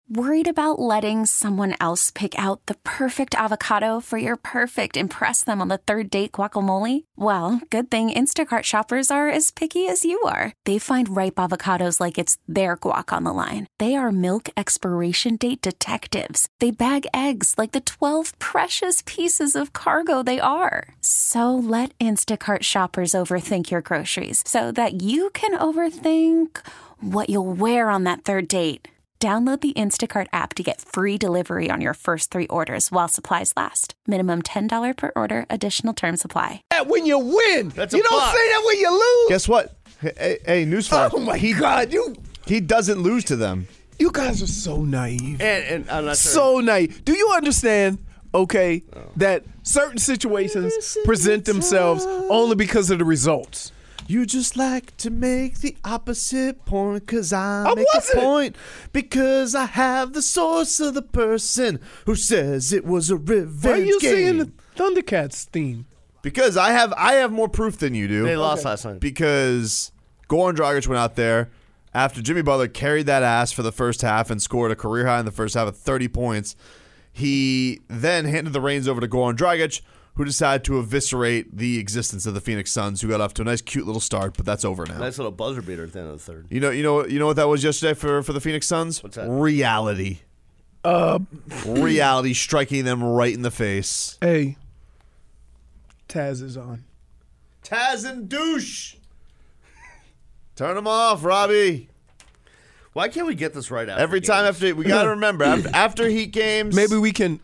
Worried about letting someone else pick out the perfect avocado for your perfect impress them on the third date guacamole? Well, good thing Instacart shoppers are as picky as you are. They find ripe avocados like it's their guac on the line. They are milk expiration date detectives. They bag eggs like the 12 precious pieces of cargo they are. So let Instacart shoppers overthink your groceries so that you can overthink what you'll wear on that third date. Download the Instacart app to get free delivery on your first 3 orders while supplies last. Minimum $10 per order. Additional terms apply. When you win. That's you don't say that when you lose. Guess what? Hey, newsflash. Oh, my God. He doesn't lose to them. You guys are so naive. And I'm not so naive. Do you understand, that certain situations present themselves only because of the results? You just like to make the opposite point because I make wasn't. a point because I have the source of the person who says it was a revenge Why are you game. singing the Thundercats theme? Because I have more proof than you do. They lost last night. Because Goran Dragic went out there after Jimmy Butler carried that ass for the first half and scored a career high in the first half of 30 points. He then handed the reins over to Goran Dragic, who decided to eviscerate the existence of the Phoenix Suns, who got off to a nice, cute little start, but that's over now. Nice little buzzer beater at the end of the third. You know what that was yesterday for the Phoenix Suns? What's that? Reality. Reality striking them right in the face. Hey, Taz is on. Taz and douche. Turn them off, Robbie. Why can't we get this right after Every time games? after we got to remember after Heat games. Maybe we can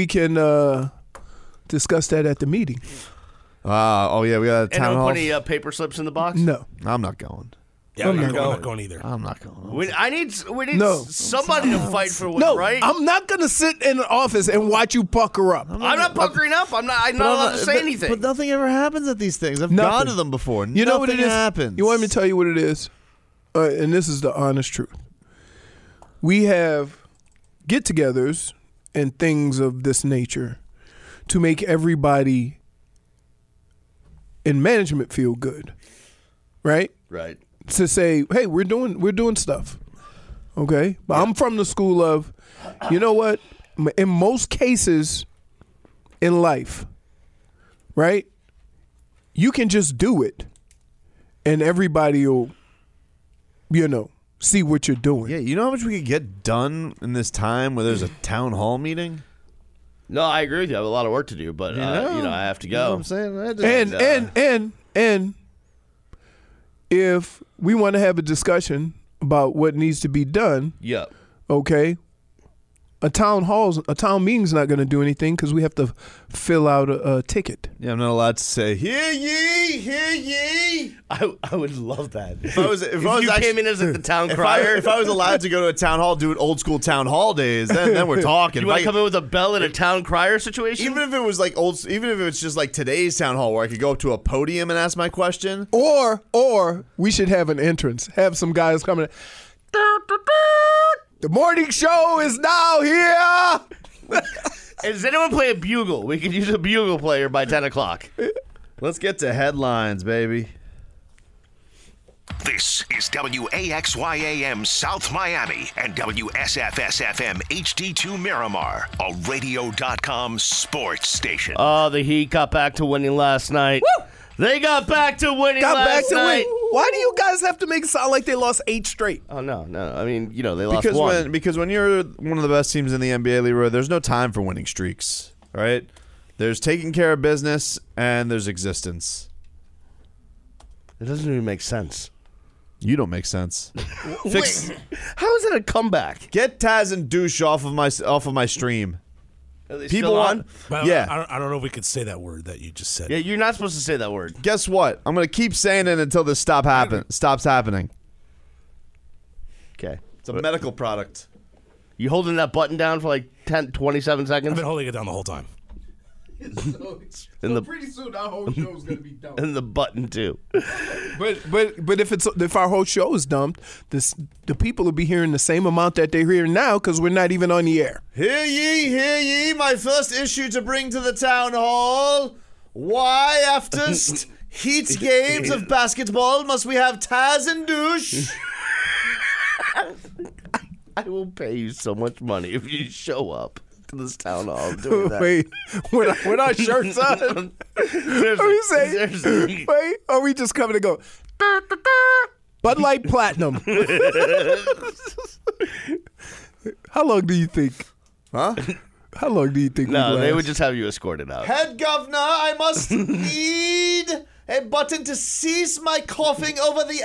discuss that at the meeting. Oh yeah, we got a And town don't hall. put any paper slips in the box? No. I'm not going. Yeah, I'm not going either. I'm not going. We need No. somebody to fight for what's No, right. I'm not going to sit in an office and watch you pucker up. I'm not puckering up. I'm not allowed to say anything. But nothing ever happens at these things. I've Nothing. gone to them before. You know what it Nothing is? happens. You want me to tell you what it is? And this is the honest truth. We have get-togethers and things of this nature to make everybody in management feel good, right? Right. To say, hey, we're doing stuff, okay? But I'm from the school of, you know what? In most cases in life, right? You can just do it, and everybody will, see what you're doing. Yeah, you know how much we could get done in this time where there's a town hall meeting? No, I agree with you. I have a lot of work to do, but I have to go. You know what I'm saying? And if we want to have a discussion about what needs to be done, Yep. okay, a town meeting's not going to do anything because we have to fill out a ticket. Yeah, I'm not allowed to say, hear ye, hear ye. I would love that. If you came in as the town crier. If I was allowed to go to a town hall, do it old school town hall days, then we're talking. You want to come in with a bell in a town crier situation? Even if it was like even if it's just like today's town hall where I could go up to a podium and ask my question. Or we should have an entrance. Have some guys coming. The morning show is now here. Does anyone play a bugle? We could use a bugle player by 10 o'clock. Let's get to headlines, baby. This is WAXYAM South Miami and WSFS-FM HD2 Miramar, a radio.com sports station. Oh, the Heat got back to winning last night. Woo! They got back to winning last night. Why do you guys have to make it sound like they lost 8 straight? Oh, no. I mean, they lost one. Because when you're one of the best teams in the NBA, Leroy, there's no time for winning streaks, right? There's taking care of business and there's existence. It doesn't even make sense. You don't make sense. Wait, how is that a comeback? Get Taz and douche off of my stream. Are they People still want, But yeah. I don't know if we could say that word that you just said. Yeah, you're not supposed to say that word. Guess what? I'm gonna keep saying it until this stops happening. Okay. It's a medical product. You holding that button down for like 10, 27 I've seconds? been holding it down the whole time. Pretty soon our whole show is gonna be dumb. And the button too. But if our whole show is dumped, the people will be hearing the same amount that they're hearing now because we're not even on the air. Hear ye, my first issue to bring to the town hall. Why, after Heat's games of basketball, must we have Taz and douche? I will pay you so much money if you show up to this town hall doing that. Wait, when our shirts on, Seriously, are we saying? seriously. Wait, are we just coming to go? Bud Light Platinum. How long do you think? Huh? How long do you think? No, we they last? would just have you escorted out. Head governor, I must need a button to cease my coughing over the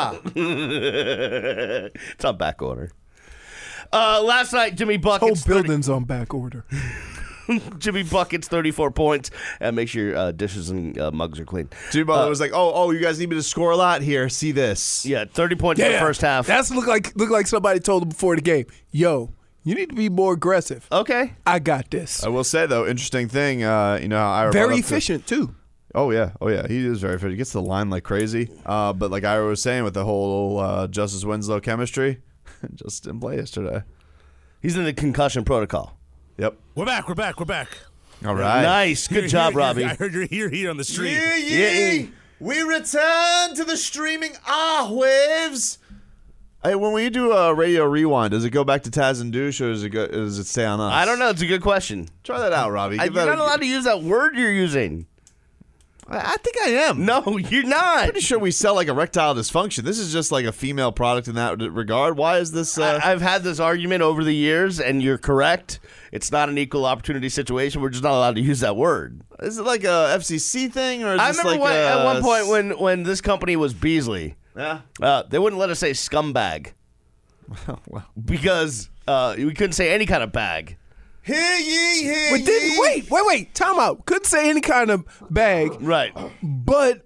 air. It's on back order. Last night, Jimmy Whole Buckets. building's on back order. Jimmy Buckets, 34 points. And make sure your dishes and mugs are clean. Jimmy Butler was like, oh, you guys need me to score a lot here. See this. Yeah, 30 points in the first half. That's look like somebody told him before the game. Yo, you need to be more aggressive. Okay. I got this. I will say, though, interesting thing, you know how Ira Very brought up efficient too. Oh, yeah. He is very efficient. He gets to the line like crazy. But like Ira was saying with the whole Justice Winslow chemistry, just didn't play yesterday. He's in the concussion protocol. Yep. We're back. All right. Nice. Good job, Robbie. I heard you're here on the street. Yeah. We return to the streaming waves. Hey, when we do a radio rewind, does it go back to Taz and Douche, or does it stay on us? I don't know. It's a good question. Try that out, Robbie. You're not allowed to use that word you're using. I think I am. No, you're not. Pretty sure we sell like erectile dysfunction. This is just like a female product in that regard. Why is this? I've had this argument over the years, and you're correct. It's not an equal opportunity situation. We're just not allowed to use that word. Is it like a FCC thing, or is I this remember like at one point when this company was Beasley, Yeah. they wouldn't let us say scumbag Well. because we couldn't say any kind of bag. Hear ye, hear But didn't wait. Time out. Couldn't say any kind of bag. Right. But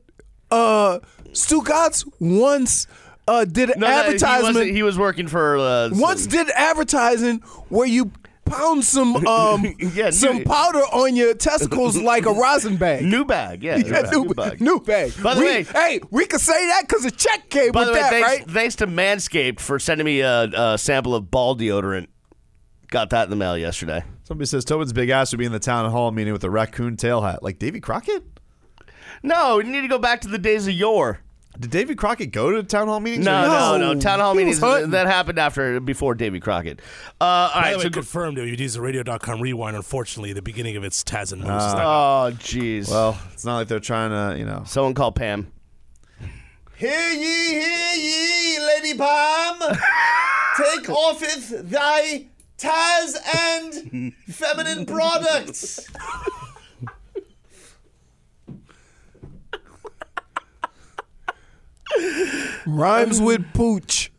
Stu Gatz once did an No, advertisement. he was working for Once did advertising where you pound some Yeah, some powder on your testicles like a rosin bag. new bag. Yeah, new bag. New bag. By the way- hey, we could say that because a check came By with the way, that, right? thanks to Manscaped for sending me a sample of ball deodorant. Got that in the mail yesterday. Somebody says Tobin's big ass would be in the town hall meeting with a raccoon tail hat, like Davy Crockett. No, you need to go back to the days of yore. Did Davy Crockett go to town hall meetings? No. Town hall He meetings, was hunting. that happened before Davy Crockett. All By right, the way, so confirmed. If you use the radio.com rewind, unfortunately, the beginning of its Taz and Moose is not. oh, jeez. Well, it's not like they're trying to, you know. Someone call Pam. Hear ye, Lady Pam. Take offeth thy Taz and feminine products. Rhymes with pooch.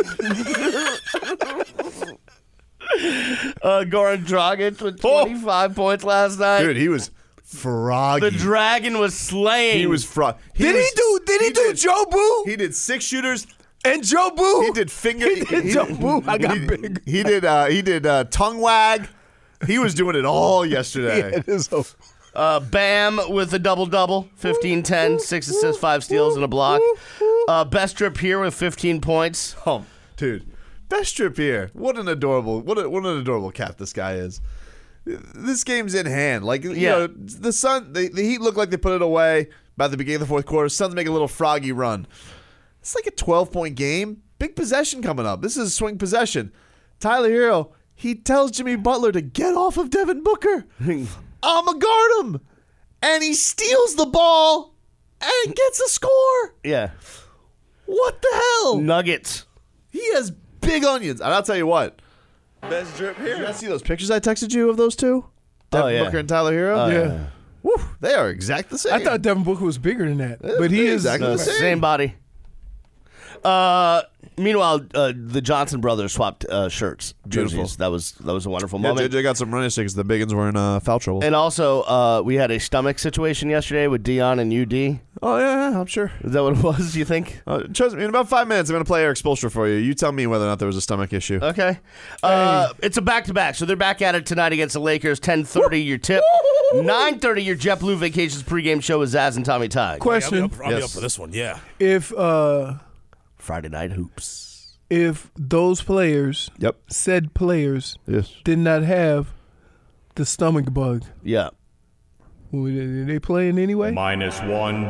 Goran Dragic with 25 points last night. Dude, he was froggy. The Dragon was slaying. He was Did he do Joe Boo? He did 6 shooters. And Joe Boo? He did finger. He did Joe Boo. I got big. He did tongue wag. He was doing it all yesterday. Yeah, this whole- Bam with a double-double, 15-10, 6 assists, 5 steals, and a block. Best trip here with 15 points. Oh, dude, best trip here. What an adorable cat this guy is. This game's in hand. Like, you know, the Sun, the Heat look like they put it away by the beginning of the fourth quarter. Suns make a little froggy run. It's like a 12-point game. Big possession coming up. This is a swing possession. Tyler Hero, he tells Jimmy Butler to get off of Devin Booker. I'ma guard him. And he steals the ball and gets a score. Yeah. What the hell? Nuggets. He has big onions. And I'll tell you what. Best drip here. Did you guys see those pictures I texted you of those two? Devin yeah. Booker and Tyler Hero? yeah. Woo, they are exact the same. I thought Devin Booker was bigger than that. But he they're is exactly the same. Same body. Meanwhile, the Johnson brothers swapped shirts, Beautiful. jerseys. That was a wonderful Yeah, moment. JJ got some running sticks. The Biggins were in foul trouble. And also, we had a stomach situation yesterday with Dion and UD. oh, yeah, I'm sure. Is that what it was, you think? Trust me, in about 5 minutes, I'm going to play Eric Spoelstra for you. You tell me whether or not there was a stomach issue. Okay. It's a back-to-back, so they're back at it tonight against the Lakers. 10:30 your tip. 9:30 your JetBlue Vacations pregame show with Zaz and Tommy Tighe. question. I'll be up for this one. Yeah. If Friday Night Hoops. if those players, Yep. said players, Yes. did not have the stomach bug, Yeah. were they playing anyway? -1. What?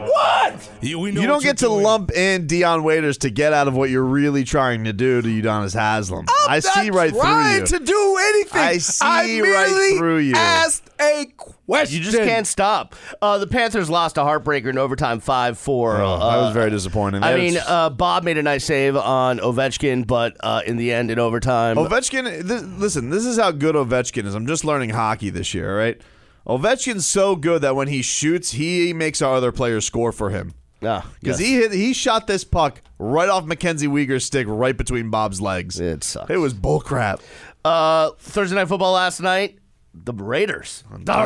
We know You don't what you're get to doing. lump in Deion Waiters to get out of what you're really trying to do to Udonis Haslam. I see right through you. Trying to do anything. I see right merely through you. Asked a question. You just can't stop. The Panthers lost a heartbreaker in overtime 5-4. That was very disappointing. I mean, Bob made a nice save on Ovechkin, but in the end, in overtime, Ovechkin, listen, this is how good Ovechkin is. I'm just learning hockey this year, all right? Ovechkin's so good that when he shoots, he makes our other players score for him. Because he shot this puck right off Mackenzie Weegar's stick right between Bob's legs. It sucks. It was bullcrap. Thursday Night Football last night, the Raiders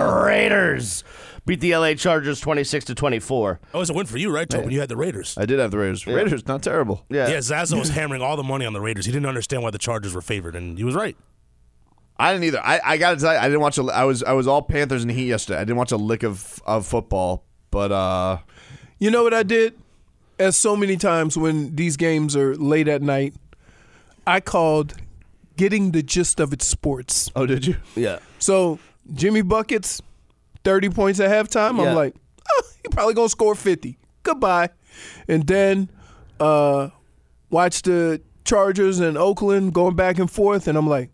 beat the LA Chargers 26-24. That was a win for you, right, Tobin? You had the Raiders. I did have the Raiders. Raiders, not terrible. Yeah. Yeah, Zaza was hammering all the money on the Raiders. He didn't understand why the Chargers were favored, and he was right. I didn't either. I got to tell you, I didn't watch. I was all Panthers and Heat yesterday. I didn't watch a lick of football, but You know what I did? As so many times when these games are late at night, I called getting the gist of its sports. oh, did you? Yeah. So Jimmy Buckets, 30 points at halftime. Yeah. I'm like, he probably going to score 50. Goodbye. And then watch the Chargers and Oakland going back and forth, and I'm like,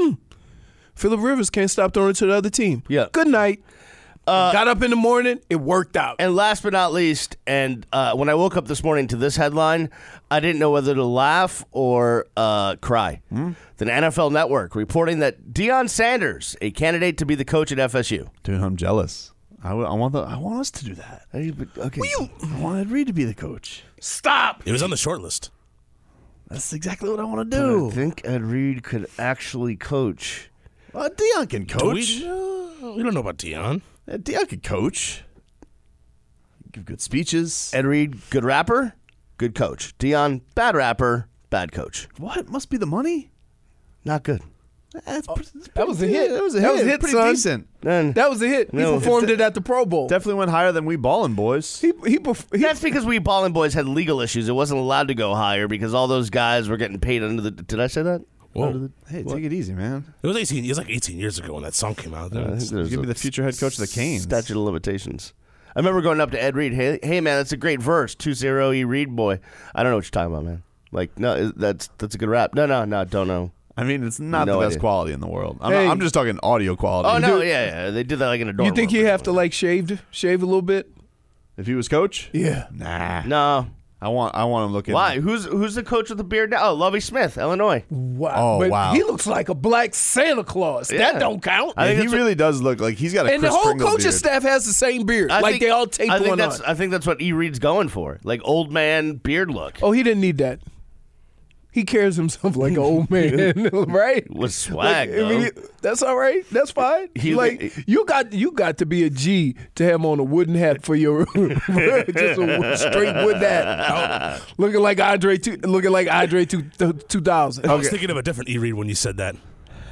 Phillip Rivers can't stop throwing it to the other team. Yeah. Good night. Got up in the morning. It worked out. And last but not least, and when I woke up this morning to this headline, I didn't know whether to laugh or cry. The NFL Network reporting that Deion Sanders, a candidate to be the coach at FSU. Dude, I'm jealous. I want us to do that. Okay. I want Ed Reed to be the coach. Stop. It was on the short list. That's exactly what I want to I do. think Ed Reed could actually coach. Deion can coach. We don't know about Deion. Deion can coach. Give good speeches. Ed Reed, good rapper, good coach. Deion, bad rapper, bad coach. What? Must be the money? Not good. That was a hit. That was a That was a hit, pretty son. decent. And That was a hit. He No. performed it at the Pro Bowl. Definitely went higher than we ballin' boys. He that's because we Ballin' Boys had legal issues. It wasn't allowed to go higher because all those guys were getting paid under the. Did I say that? Whoa. Hey, take it easy, man. It was 18. It was like 18 years ago when that song came out. There's Give me the future head coach of the Canes. statute of limitations. I remember going up to Ed Reed. Hey man, that's a great verse. 2-0 E Reed boy. I don't know what you're talking about, man. Like, no, that's a good rap. No, don't know. I mean, it's not No the best idea. quality in the world. Hey. I'm just talking audio quality. Oh no, yeah. They did that like in a dorm. You think room you or have to something. like shave a little bit? If he was coach? Yeah. Nah. No. I want him looking. Why? Who's the coach with the beard now? Oh, Lovie Smith, Illinois. Wow. Oh, But wow. He looks like a black Santa Claus. Yeah. That don't count. I think he that's what- really does look like he's got a And the Chris whole Kringle coaching beard. staff has the same beard. I Like think- they all taped I think one that's on. I think that's what E Reed's going for. Like old man beard look. Oh, he didn't need that. He carries himself like an old man, right? With swag, Like, I mean, that's all right. That's fine. He- you got to be a G to have on a wooden hat for your just a straight wood hat, looking like Andre 2000. I was thinking of a different E Reed when you said that.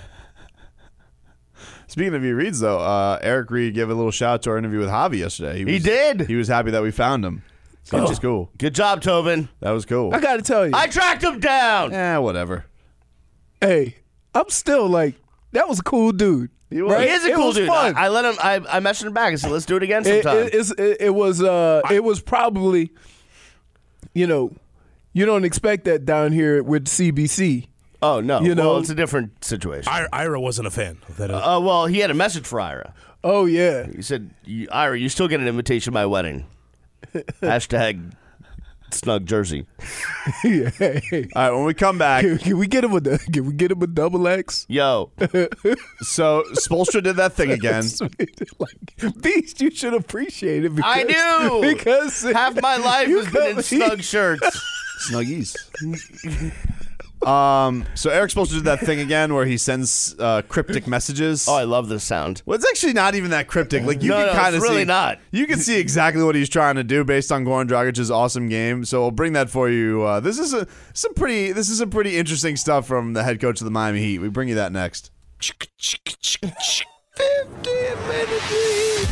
Speaking of E Reeds, though, Eric Reed gave a little shout out to our interview with Javi yesterday. He did. He was happy that we found him. Which is cool. Good job, Tobin. That was cool. I got to tell you, I tracked him down. Whatever. hey, I'm still like that was a cool dude. Right? He is a It cool was dude. fun. I let him. I messaged him back and said, "Let's do it again It sometime." was probably, you don't expect that down here with CBC. Oh no, you know- well, it's a different situation. Ira wasn't a fan of that. Well, he had a message for Ira. Oh yeah, He said, "Ira, you still get an invitation to my wedding." Hashtag snug jersey. yeah. All right, when we come back, Can we get him a double X? Yo, so Spoelstra did that thing again. Like, Beast, you should appreciate it. Because, I do. because half my life you has been in come- snug shirts. Snuggies. So Eric Spoelstra did that thing again where he sends cryptic messages. Oh, I love this sound. Well, it's actually not even that cryptic. Like you No, can no, kind of it's really see, not. You can see exactly what he's trying to do based on Goran Dragic's awesome game. So I'll bring that for you. This is some pretty interesting stuff from the head coach of the Miami Heat. We bring you that next. 15-minute lead.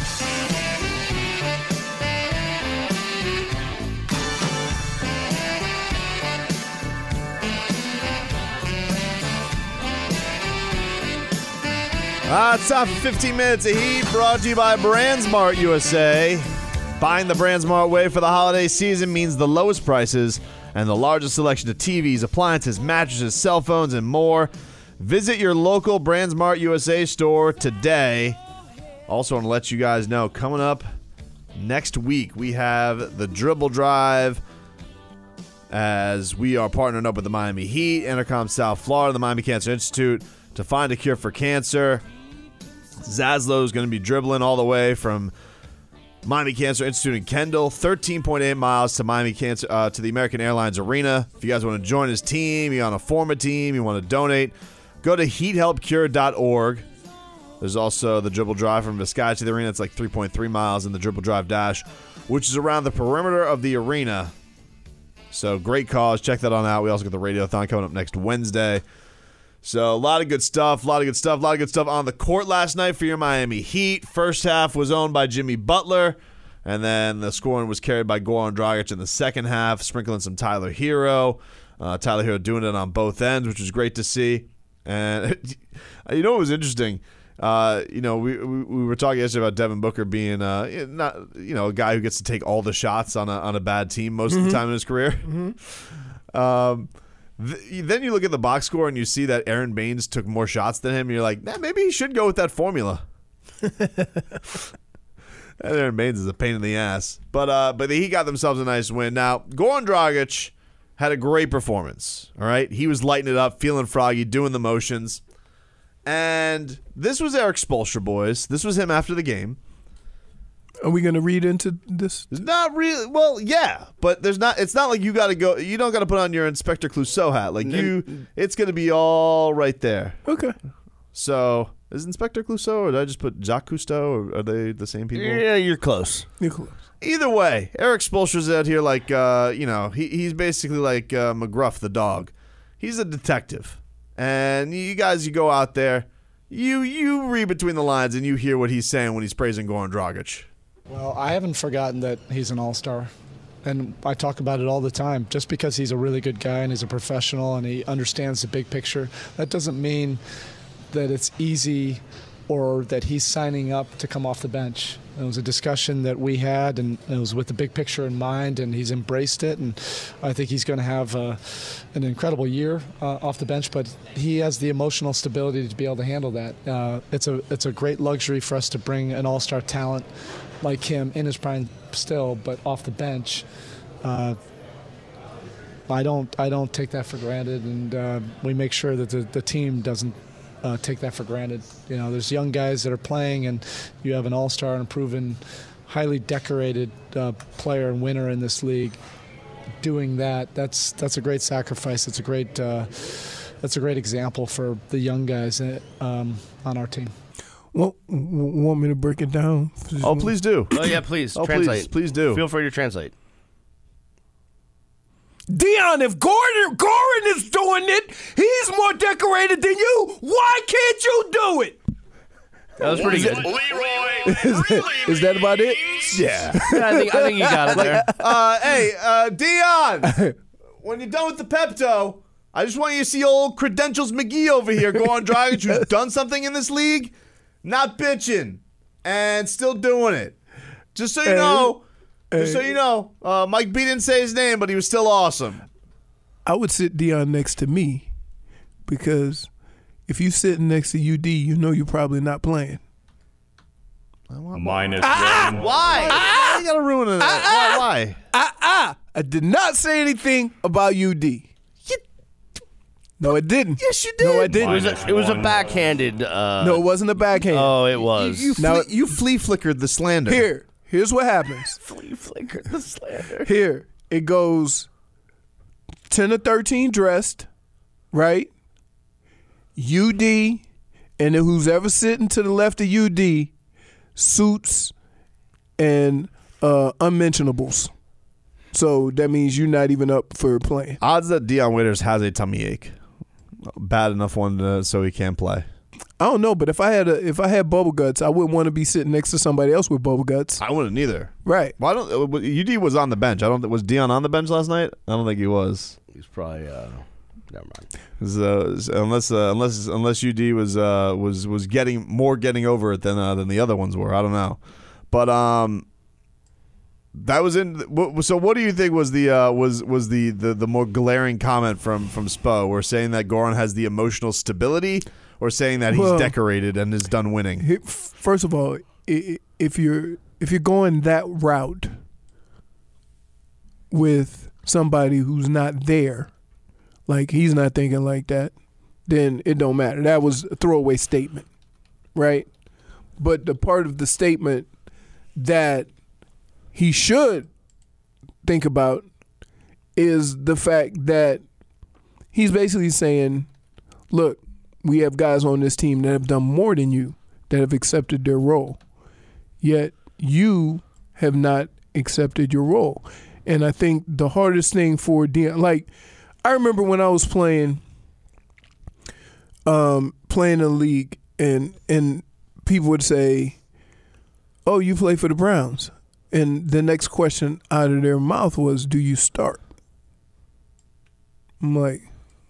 It's time for 15 minutes of Heat, brought to you by BrandsMart USA. Buying the BrandsMart way for the holiday season means the lowest prices and the largest selection of TVs, appliances, mattresses, cell phones, and more. Visit your local BrandsMart USA store today. Also want to let you guys know, coming up next week, we have the Dribble Drive as we are partnering up with the Miami Heat, Intercom South Florida, the Miami Cancer Institute to find a cure for cancer. Zaslow is going to be dribbling all the way from Miami Cancer Institute in Kendall, 13.8 miles to Miami Cancer to the American Airlines Arena. If you guys want to join his team, you want to form a team, you want to donate, go to heathelpcure.org. There's also the Dribble Drive from Viscaya to the arena. It's like 3.3 miles, in the Dribble Drive Dash, which is around the perimeter of the arena. So great cause. Check that on out. We also got the Radiothon coming up next Wednesday. So a lot of good stuff, a lot of good stuff on the court last night for your Miami Heat. First half was owned by Jimmy Butler, and then the scoring was carried by Goran Dragic in the second half, sprinkling some Tyler Hero. Tyler Hero doing it on both ends, which was great to see. And you know what was interesting? We were talking yesterday about Devin Booker being not a guy who gets to take all the shots on a bad team most of the time in his career. Then you look at the box score and you see that Aaron Baines took more shots than him. And you're like, maybe he should go with that formula. And Aaron Baines is a pain in the ass, but he got themselves a nice win. Now Goran Dragic had a great performance. All right, he was lighting it up, feeling froggy, doing the motions. And this was Eric Spoelstra, boys. This was him after the game. Are we going to read into this? Not really. Well, yeah, but there's not. It's not like you got to go. You don't got to put on your Inspector Clouseau hat. Like it's going to be all right there. Okay. So is Inspector Clouseau, or did I just put Jacques Cousteau? Or are they the same people? Yeah, you're close. You're close. Either way, Eric Spoelstra's out here like he's basically like McGruff the dog. He's a detective. And you go out there, you read between the lines and you hear what he's saying when he's praising Goran Dragic. Well, I haven't forgotten that he's an all-star. And I talk about it all the time. Just because he's a really good guy and he's a professional and he understands the big picture, that doesn't mean that it's easy or that he's signing up to come off the bench. It was a discussion that we had, and it was with the big picture in mind, and he's embraced it, and I think he's going to have an incredible year off the bench, but he has the emotional stability to be able to handle that. It's a great luxury for us to bring an all-star talent like him in his prime still, but off the bench. I don't take that for granted, and we make sure that the team doesn't take that for granted. There's young guys that are playing, and you have an all-star and proven, highly decorated player and winner in this league. Doing that, that's a great sacrifice. That's a great example for the young guys on our team. Well, want me to break it down? Oh, please do. Oh yeah, please. Oh, translate. Please do. Feel free to translate. Dion, if Goran is doing it, he's more decorated than you. Why can't you do it? That was pretty good. Is that about it? Yeah. I think you got it there. Hey, Dion, when you're done with the Pepto, I just want you to see old Credentials McGee over here, Goran Dragic, who's done something in this league, not bitching, and still doing it. Just so you know. Mike B didn't say his name, but he was still awesome. I would sit Dion next to me because if you sitting next to UD, you know you're probably not playing. -1. Why? You gotta ruin it. Why? I did not say anything about UD. No, it didn't. Yes, you did. No, I didn't. It was a backhanded. No, it wasn't a backhand. Oh, it was. You flea flickered the slander. Here's what happens. Flea flickered the slander. Here, it goes 10 or 13 dressed, right? UD, and then who's ever sitting to the left of UD, suits and unmentionables. So that means you're not even up for playing. Odds that Dion Waiters has a tummy ache. Bad enough one so he can't play. I don't know, but if I had bubble guts, I wouldn't want to be sitting next to somebody else with bubble guts. I wouldn't either. Right. Well, UD was on the bench. Was Dion on the bench last night? I don't think he was. He's probably never mind. Unless UD was getting over it than the other ones were. I don't know. But That was in. So, what do you think was the more glaring comment from Spo? We're saying that Goran has the emotional stability, or saying that he's decorated and is done winning. First of all, if you're going that route with somebody who's not there, like he's not thinking like that, then it don't matter. That was a throwaway statement, right? But the part of the statement that he should think about is the fact that he's basically saying, look, we have guys on this team that have done more than you, that have accepted their role, yet you have not accepted your role. And I think the hardest thing for Dion, like I remember when I was playing in the league, and people would say, oh, you play for the Browns. And the next question out of their mouth was, do you start? I'm like,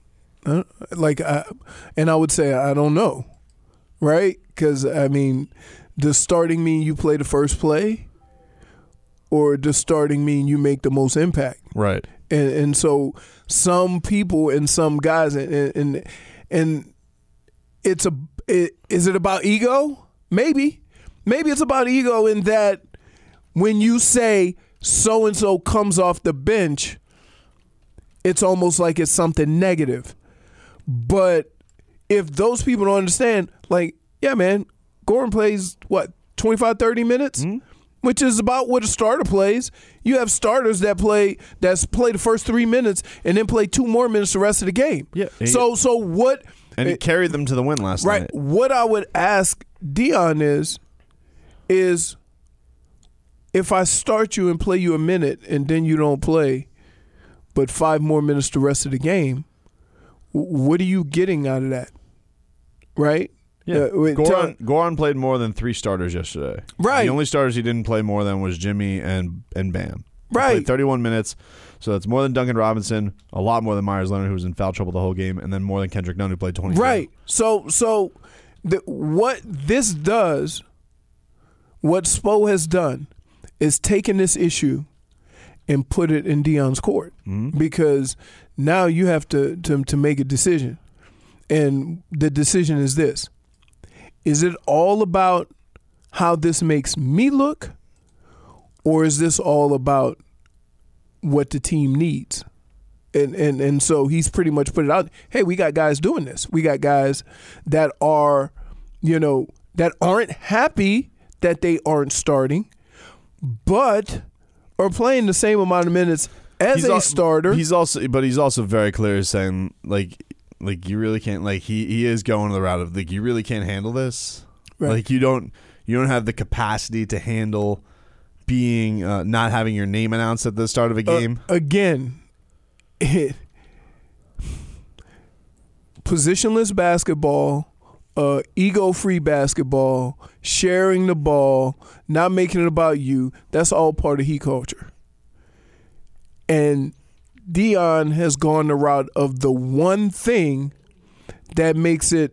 and I would say, I don't know, right? Because, I mean, does starting mean you play the first play? Or does starting mean you make the most impact? Right. And so some people and some guys, and is it about ego? Maybe it's about ego in that when you say so-and-so comes off the bench, it's almost like it's something negative. But if those people don't understand, like, yeah, man, Goran plays, 25, 30 minutes? Mm-hmm. Which is about what a starter plays. You have starters that play the first 3 minutes and then play 2 more minutes the rest of the game. Yeah. So what? And he carried them to the win last night. Right. What I would ask Dion is if I start you and play you a minute and then you don't play, but 5 more minutes the rest of the game, what are you getting out of that? Right? Yeah, Goran played more than 3 starters yesterday. Right. The only starters he didn't play more than was Jimmy and Bam. Right. He played 31 minutes, so that's more than Duncan Robinson, a lot more than Myers Leonard, who was in foul trouble the whole game, and then more than Kendrick Nunn, who played 22. Right. So what this does, what Spo has done, is taken this issue and put it in Dion's court, because now you have to make a decision, and the decision is this. Is it all about how this makes me look, or is this all about what the team needs? And so he's pretty much put it out. Hey, we got guys doing this. We got guys that are, that aren't happy that they aren't starting, but are playing the same amount of minutes as a starter. He's also very clear saying, like you really can't, like he is going the route of, like, you really can't handle this. Right. Like you don't have the capacity to handle being not having your name announced at the start of a game. Again, positionless basketball, ego-free basketball, sharing the ball, not making it about you, that's all part of Heat culture. And Dion has gone the route of the one thing that makes it.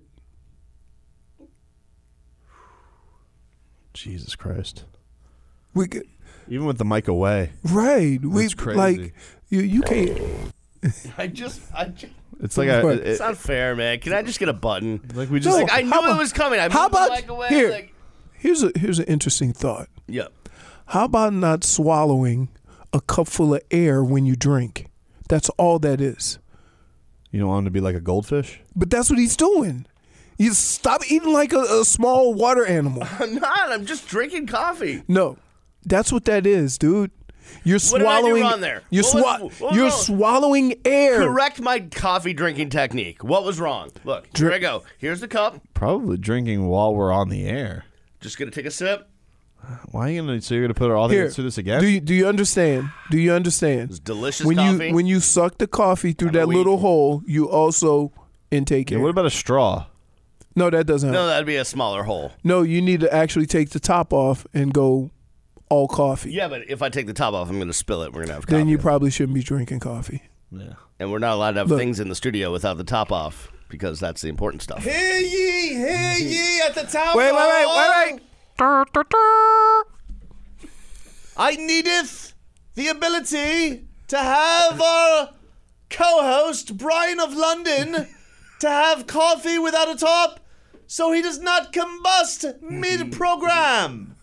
Jesus Christ. Even with the mic away. Right. It's crazy. Like, you can't. I just. It's like it's not fair, man. Can I just get a button? Like we just. I knew it was coming. I moved the mic away. Here, here's an interesting thought. Yeah. How about not swallowing a cup full of air when you drink? That's all that is. You don't want him to be like a goldfish? But that's what he's doing. You stop eating like a small water animal. I'm not. I'm just drinking coffee. No, that's what that is, dude. You're swallowing. What did I do wrong there? You're swallowing air. Correct my coffee drinking technique. What was wrong? Look, here I go. Here's the cup. Probably drinking while we're on the air. Just gonna take a sip. Why are you gonna? So you're gonna put all the through this again? Do you understand? Do you understand? It's delicious coffee. When you suck the coffee through that little hole, you also intake air. What about a straw? No, that doesn't help. No, that'd be a smaller hole. No, you need to actually take the top off and go all coffee. Yeah, but if I take the top off, I'm going to spill it. We're going to have coffee. Then you probably shouldn't be drinking coffee. Yeah. And we're not allowed to have things in the studio without the top off, because that's the important stuff. Hear ye at the top. Wait. I needeth the ability to have our co-host, Brian of London, to have coffee without a top so he does not combust mid-program.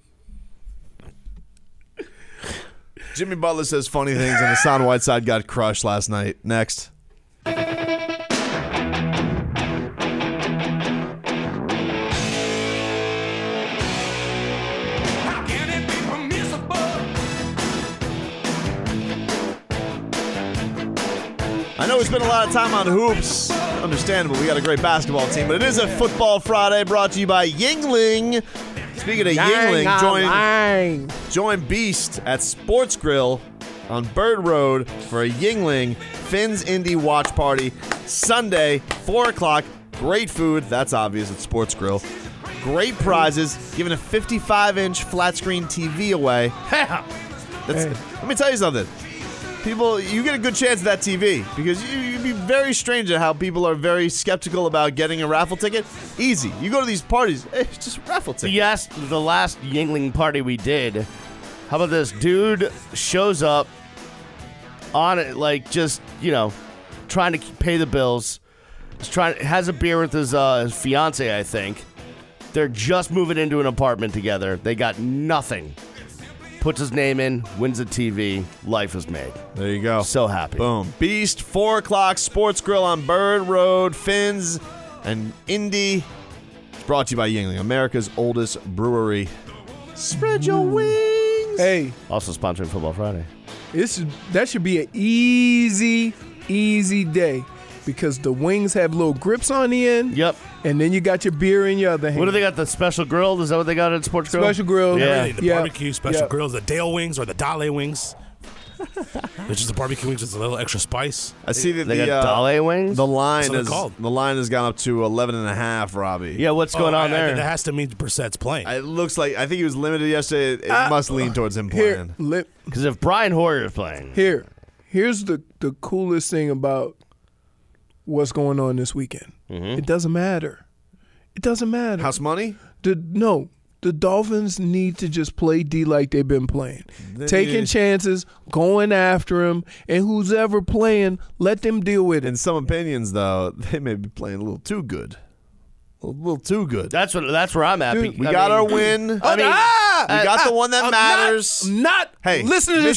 Jimmy Butler says funny things and Hassan Whiteside got crushed last night. Next. I know we spent a lot of time on hoops. Understandable, we got a great basketball team, but it is a Football Friday brought to you by Yingling. Speaking of Yingling, join Beast at Sports Grill on Bird Road for a Yingling Finn's Indie watch party Sunday, 4 o'clock. Great food, that's obvious at Sports Grill. Great prizes, giving a 55-inch flat screen TV away. Let me tell you something. People, you get a good chance at that TV because you'd be very strange at how people are very skeptical about getting a raffle ticket. Easy. You go to these parties, it's just a raffle ticket. Yes, the last Yingling party we did, how about this? Dude shows up on it, like just, trying to pay the bills. Has a beer with his fiance, I think. They're just moving into an apartment together. They got nothing. Puts his name in, wins a TV, life is made. There you go. So happy. Boom. Beast, 4 o'clock, Sports Grill on Bird Road, Finn's and Indy. It's brought to you by Yingling, America's oldest brewery. Spread your wings. Hey. Also sponsoring Football Friday. That should be an easy day because the wings have little grips on the end. Yep. And then you got your beer in your other hand. What do they got? The special grill? Is that what they got at Sports Grill? Special grill. Yeah. Everything. The barbecue special grills, the Dale wings or the Dale wings. Which is the barbecue wings with a little extra spice. I see that They got Dale wings? The line That's what they're the line has gone up to 11.5, Robbie. Yeah, what's going on there? That has to mean Brissett's playing. It looks like, I think he was limited yesterday. It must lean towards him playing. Because if Brian Hoyer is playing. Here's the coolest thing about what's going on this weekend. Mm-hmm. It doesn't matter. It doesn't matter. House money? The Dolphins need to just play D like they've been playing. Taking chances, going after him, and who's ever playing, let them deal with it. In some opinions, though, they may be playing a little too good. A little too good. That's where I'm at. Dude, we got our win. We got the one that matters. Hey, listen to this.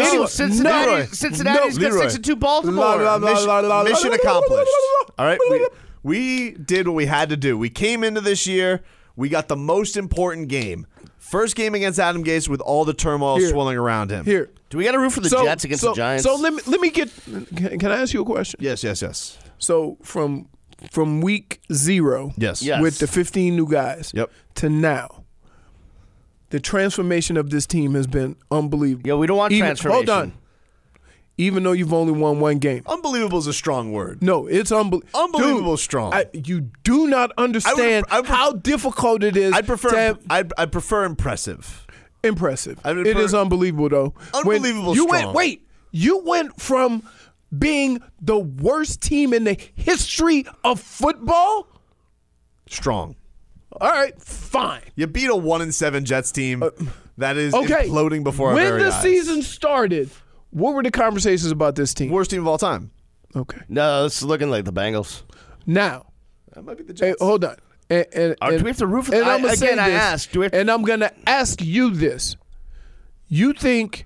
Cincinnati's got 6-2 Baltimore. Mission accomplished. All right, we did what we had to do. We came into this year. We got the most important game. First game against Adam Gase with all the turmoil swirling around him. Do we got to root for the Jets against the Giants? So let me get. Can I ask you a question? Yes. So from week 0, yes, with the 15 new guys, to now, the transformation of this team has been unbelievable. Yeah, we don't want transformation. Hold on. Even though you've only won one game. Unbelievable is a strong word. No, it's unbelievable strong. You do not understand how difficult it is. I'd prefer impressive. Impressive. It is unbelievable, though. Unbelievable strong. You went from being the worst team in the history of football? Strong. All right, fine. You beat a 1-7 Jets team that is imploding before our very eyes. When the season started, what were the conversations about this team? Worst team of all time. Okay. No, it's looking like the Bengals. Now. That might be the Jets. Hey, hold on. Do we have to root for them? And I'm going to ask you this. You think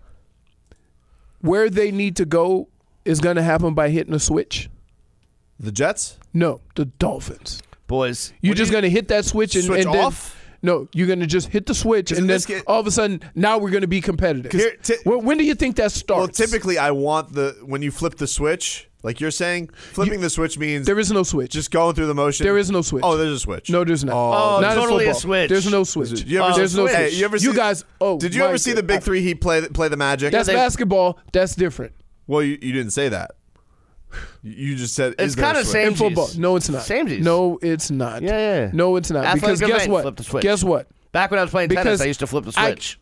where they need to go is going to happen by hitting a switch? The Jets? No, the Dolphins. Boys. You're just going to hit that switch and off? No, you're going to just hit the switch, and then all of a sudden, now we're going to be competitive. When do you think that starts? Well, typically, I want when you flip the switch, like you're saying, flipping the switch means there is no switch. Just going through the motion. There is no switch. Oh, there's a switch. No, there's not. Oh, not totally a switch. There's no switch. There's no switch. Did you ever see the Big Three Heat play the Magic? That's basketball. That's different. Well, you didn't say that. You just said it's kind of same in football. No, it's not. Same. No, it's not. Yeah. No, it's not. Athletic because guess what? Flip the switch. Guess what? Back when I was playing tennis, I used to flip the switch.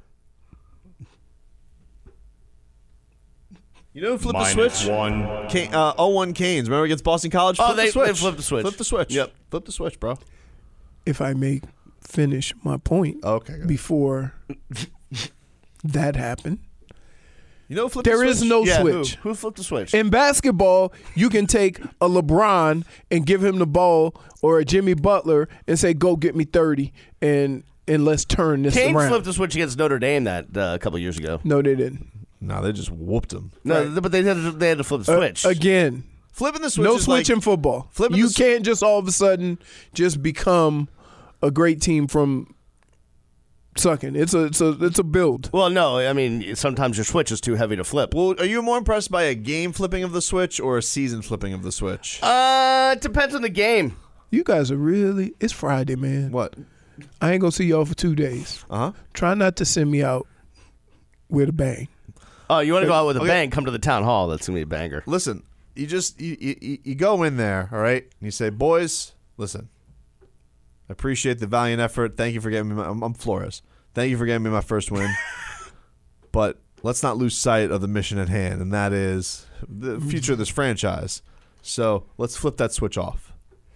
You know who flipped the switch? -1 Canes. Remember against Boston College? They flipped the switch. Flip the switch. Yep. Flip the switch, bro. If I may finish my point okay, before that happened. You know, flip There the is switch? no Yeah, switch. Who flipped the switch? In basketball, you can take a LeBron and give him the ball, or a Jimmy Butler and say, "Go get me 30 and let's turn this Kane around." flipped the switch against Notre Dame that a couple years ago. No, they didn't. No, they just whooped him. No, but they had to flip the switch. Again, Flipping the switch. no is switch like, in football. flipping You the can't just all of a sudden just become a great team from sucking. It's a build. Well, no, I mean sometimes your switch is too heavy to flip. Well, are you more impressed by a game flipping of the switch or a season flipping of the switch? It depends on the game. You guys are really. It's Friday, man. What? I ain't gonna see y'all for 2 days. Try not to send me out with a bang. Oh, you want to go out with a Okay. bang? Come to the town hall. That's gonna be a banger. Listen, you go in there, all right, and you say, "Boys, listen. I appreciate the valiant effort. Thank you for getting me. I'm Flores. Thank you for getting me my first win. But let's not lose sight of the mission at hand, and that is the future of this franchise. So let's flip that switch off.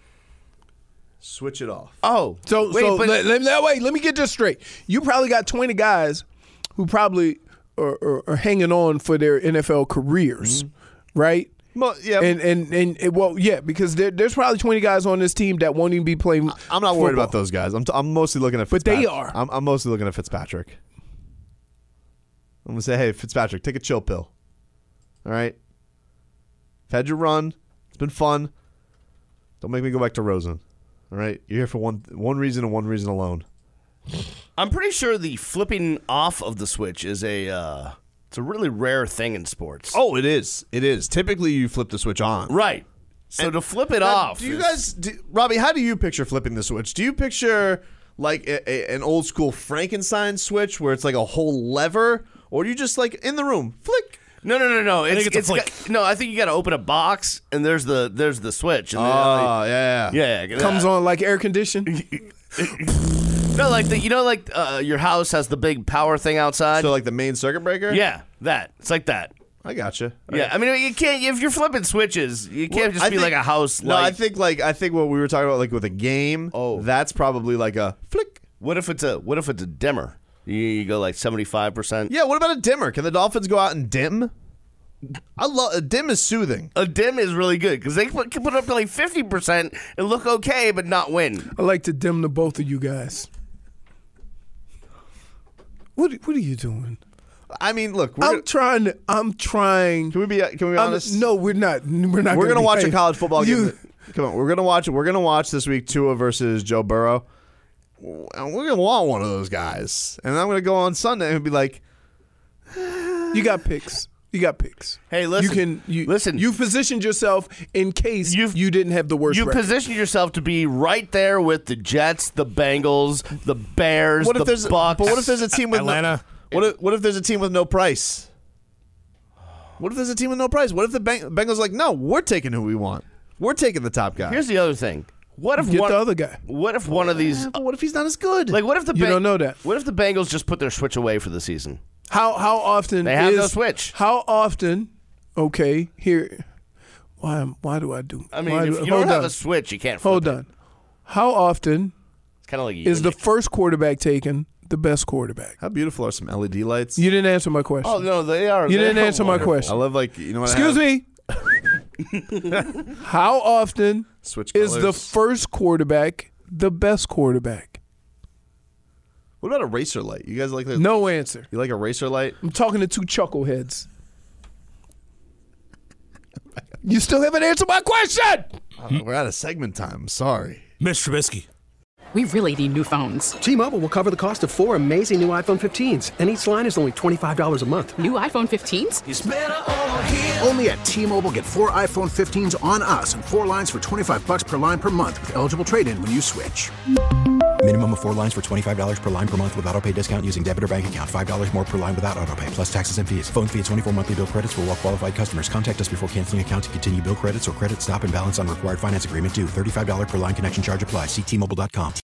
Switch it off. Oh, So wait, so but let me get this straight. You probably got 20 guys who probably are hanging on for their NFL careers, right? Well, yeah, Well, yeah, because there's probably 20 guys on this team that won't even be playing. I'm not worried football. about those guys. I'm mostly looking at But Fitzpatrick. they are. I'm mostly looking at Fitzpatrick. I'm going to say, hey, Fitzpatrick, take a chill pill. All right? You've had your run. It's been fun. Don't make me go back to Rosen. All right? You're here for one reason and one reason alone. I'm pretty sure the flipping off of the switch is it's a really rare thing in sports. Oh, it is. It is. Typically, you flip the switch on. Right. So to flip it Now, off. do you guys, Robbie, how do you picture flipping the switch? Do you picture like an old school Frankenstein switch where it's like a whole lever? Or do you just like in the room, flick? No. think it's a flick. No, I think you got to open a box and there's the switch. And Oh, yeah. yeah. Comes on like air conditioning. No, like your house has the big power thing outside. So like the main circuit breaker? Yeah, that. It's like that. I gotcha. Yeah, I mean, you can't if you're flipping switches. You can't just be like a house. No, light. I think what we were talking about, like with a game. Oh. That's probably like a flick. What if it's a dimmer? You go like 75%. Yeah. What about a dimmer? Can the Dolphins go out and dim? I love a dim is soothing. A dim is really good because they can put up to like 50% and look okay, but not win. I like to dim to both of you guys. What are you doing? I mean, look. I'm trying. Can we be honest? No, we're not. We're not. We're gonna watch a hey, college football you- game. Come on, we're gonna watch this week Tua versus Joe Burrow. And we're gonna want one of those guys, and I'm gonna go on Sunday and be like, You got picks. Hey, listen. Listen. You positioned yourself in case you didn't have the worst. You record. position yourself to be right there with the Jets, the Bengals, the Bears, what if the there's Bucks. But what if there's a team with Atlanta? What if there's a team with no price? What if there's a team with no price? What if the Bengals are like, no, we're taking who we want. We're taking the top guy. Here's the other thing. What if Get the other guy. What if one of these? But what if he's not as good? Like, what if the You don't know that. What if the Bengals just put their switch away for the season? How often They have no switch. How often? Okay, here. Why do I do? I mean, why if do- you don't hold have on. a switch, you can't. Flip Hold it. on. How often It's kind of like is the first quarterback taken the best quarterback? How beautiful are some LED lights? You didn't answer my question. Oh no, they are. You they didn't are answer my wonderful. question. I love what Excuse me. How often Switch is the colors. first quarterback the best quarterback? What about a racer light? You guys like that? No answer. You like a racer light? I'm talking to two chuckleheads. You still haven't answered my question. We're out of segment time. I'm sorry. Mitch Trubisky. We really need new phones. T-Mobile will cover the cost of 4 amazing new iPhone 15s, and each line is only $25 a month. New iPhone 15s? Only at T-Mobile, get 4 iPhone 15s on us and 4 lines for $25 per line per month with eligible trade-in when you switch. Minimum of 4 lines for $25 per line per month with autopay discount using debit or bank account. $5 more per line without autopay, plus taxes and fees. Phone fee at 24 monthly bill credits for well-qualified customers. Contact us before canceling account to continue bill credits or credit stop and balance on required finance agreement due. $35 per line connection charge applies. See T-Mobile.com.